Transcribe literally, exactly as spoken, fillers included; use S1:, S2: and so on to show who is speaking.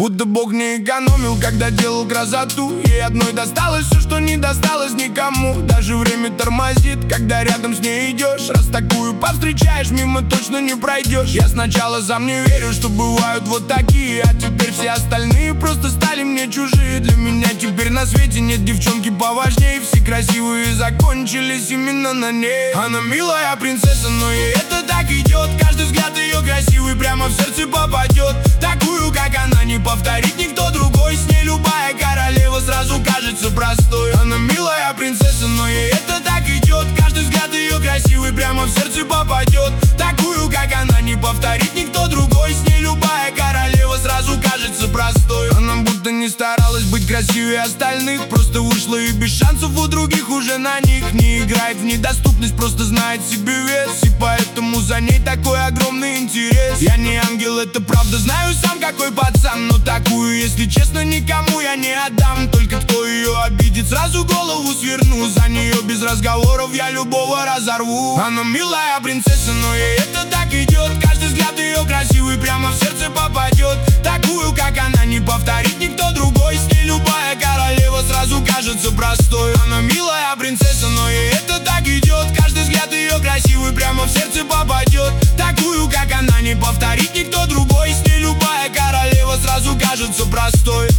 S1: Будто Бог не экономил, когда делал красоту. Ей одной досталось все, что не досталось никому. Даже время тормозит, когда рядом с ней идешь. Раз такую повстречаешь, мимо точно не пройдешь. Я сначала сам не верю, что бывают вот такие, а теперь все остальные просто стали мне чужие. Для меня теперь на свете нет девчонки поважнее. Все красивые закончились именно на ней. Она милая принцесса, но ей это так идет. Каждый взгляд ее красивый прямо в сердце попадет. Такую, как она, не повторит никто другой. С ней любая королева сразу кажется простой. Она милая принцесса, но ей это так идет. Каждый взгляд ее красивый прямо в сердце попадет. Такую, как она, не повторит никто другой. С ней любая королева сразу кажется простой. Она будто не старалась быть красивее остальных, просто вышла и без шансов у других уже на них. Не играет в недоступность, просто знает себе вес, и поэтому за ней такой огромный интерес. Я не ангел, это правда, знаю сам какой пацан, но такую, если честно, никому я не отдам. Только кто ее обидит, сразу голову сверну. За нее без разговоров я любого разорву. Она милая принцесса, но ей это так идет. Каждый взгляд ее красивый прямо в сердце попадет. Такую, как она, не повторит никто другой. С ней любая королева сразу кажется простой. Она милая принцесса, но ей это так идет. Каждый взгляд ее красивый прямо в сердце попадет. Такую, как она, не повторит никто другой. С ней любая королева сразу кажется простой.